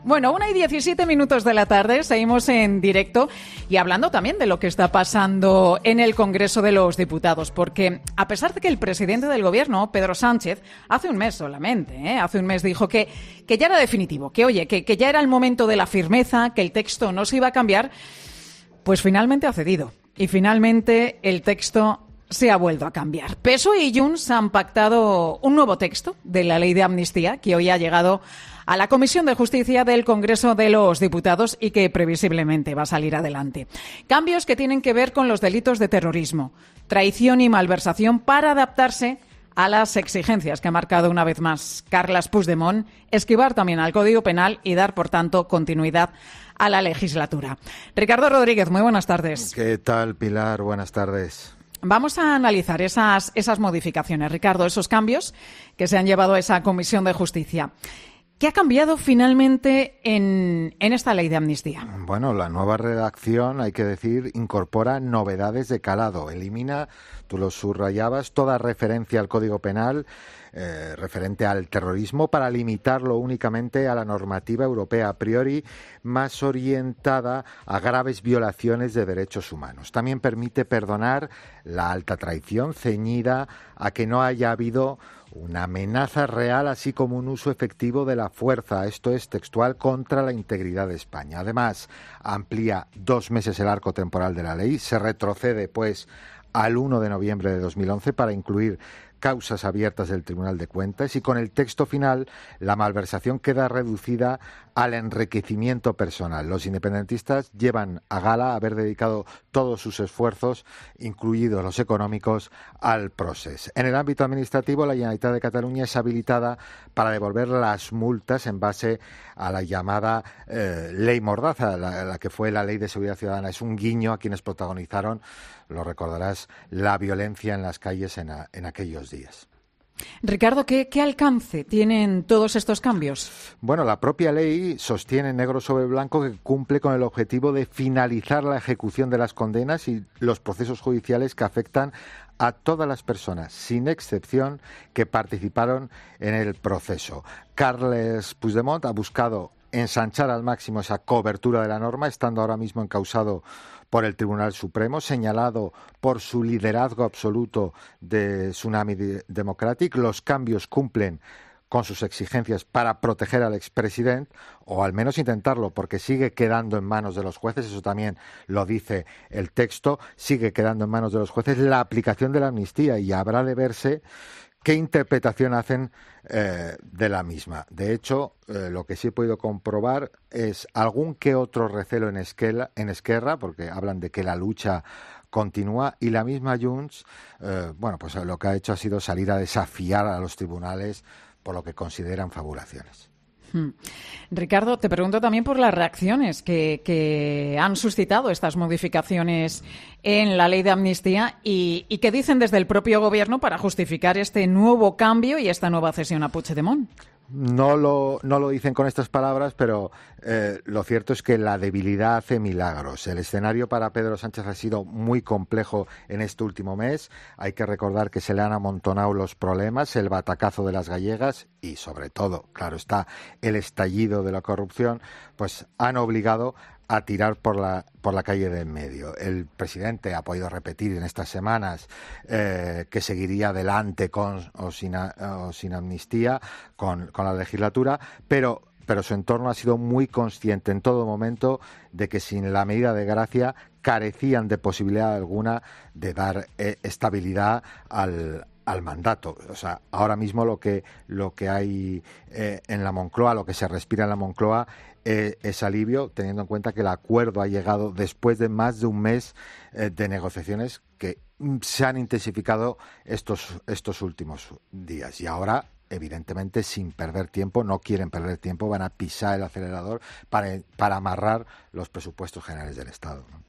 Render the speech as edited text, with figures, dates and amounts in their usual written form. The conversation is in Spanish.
Bueno, 1:17 de la tarde, seguimos en directo y hablando también de lo que está pasando en el Congreso de los Diputados, porque a pesar de que el presidente del Gobierno, Pedro Sánchez, hace un mes solamente, hace un mes dijo que ya era definitivo, que ya era el momento de la firmeza, que el texto no se iba a cambiar, pues finalmente ha cedido y finalmente el texto se ha vuelto a cambiar. PSOE y Junts han pactado un nuevo texto de la ley de amnistía que hoy ha llegado a la Comisión de Justicia del Congreso de los Diputados y que previsiblemente va a salir adelante. Cambios que tienen que ver con los delitos de terrorismo, traición y malversación para adaptarse a las exigencias que ha marcado una vez más Carles Puigdemont, esquivar también al Código Penal y dar, por tanto, continuidad a la legislatura. Ricardo Rodríguez, muy buenas tardes. ¿Qué tal, Pilar? Buenas tardes. Vamos a analizar esas modificaciones, Ricardo, esos cambios que se han llevado a esa Comisión de Justicia. ¿Qué ha cambiado finalmente en esta ley de amnistía? Bueno, la nueva redacción, hay que decir, incorpora novedades de calado. Elimina, tú lo subrayabas, toda referencia al Código Penal referente al terrorismo para limitarlo únicamente a la normativa europea, a priori más orientada a graves violaciones de derechos humanos. También permite perdonar la alta traición ceñida a que no haya habido una amenaza real, así como un uso efectivo de la fuerza, esto es textual, contra la integridad de España. Además, amplía 2 meses el arco temporal de la ley, se retrocede, pues, al 1 de noviembre de 2011 para incluir causas abiertas del Tribunal de Cuentas y con el texto final la malversación queda reducida al enriquecimiento personal. Los independentistas llevan a gala haber dedicado todos sus esfuerzos, incluidos los económicos, al proceso. En el ámbito administrativo, la Generalitat de Cataluña es habilitada para devolver las multas en base a la llamada Ley Mordaza, la que fue la Ley de Seguridad Ciudadana. Es un guiño a quienes protagonizaron, lo recordarás, la violencia en las calles en aquellos días. Ricardo, ¿qué alcance tienen todos estos cambios? Bueno, la propia ley sostiene negro sobre blanco que cumple con el objetivo de finalizar la ejecución de las condenas y los procesos judiciales que afectan a todas las personas, sin excepción, que participaron en el proceso. Carles Puigdemont ha buscado ensanchar al máximo esa cobertura de la norma, estando ahora mismo encausado por el Tribunal Supremo, señalado por su liderazgo absoluto de Tsunami Democratic. Los cambios cumplen con sus exigencias para proteger al expresidente, o al menos intentarlo, porque sigue quedando en manos de los jueces, eso también lo dice el texto, sigue quedando en manos de los jueces la aplicación de la amnistía y habrá de verse qué interpretación hacen de la misma. De hecho, lo que sí he podido comprobar es algún que otro recelo en Esquerra, porque hablan de que la lucha continúa, y la misma Junts, pues lo que ha hecho ha sido salir a desafiar a los tribunales por lo que consideran fabulaciones. Ricardo, te pregunto también por las reacciones que han suscitado estas modificaciones en la ley de amnistía y qué dicen desde el propio Gobierno para justificar este nuevo cambio y esta nueva cesión a Puigdemont. No lo dicen con estas palabras, pero lo cierto es que la debilidad hace milagros. El escenario para Pedro Sánchez ha sido muy complejo en este último mes. Hay que recordar que se le han amontonado los problemas, el batacazo de las gallegas y, sobre todo, claro está, el estallido de la corrupción, pues han obligado a tirar por la calle de en medio. El presidente ha podido repetir en estas semanas que seguiría adelante con o sin amnistía con la legislatura, pero su entorno ha sido muy consciente en todo momento de que sin la medida de gracia carecían de posibilidad alguna de dar estabilidad al mandato. O sea, ahora mismo lo que hay en la Moncloa, lo que se respira en la Moncloa es alivio, teniendo en cuenta que el acuerdo ha llegado después de más de un mes de negociaciones que se han intensificado estos últimos días. Y ahora, evidentemente, sin perder tiempo, no quieren perder tiempo, van a pisar el acelerador para amarrar los presupuestos generales del Estado, ¿no?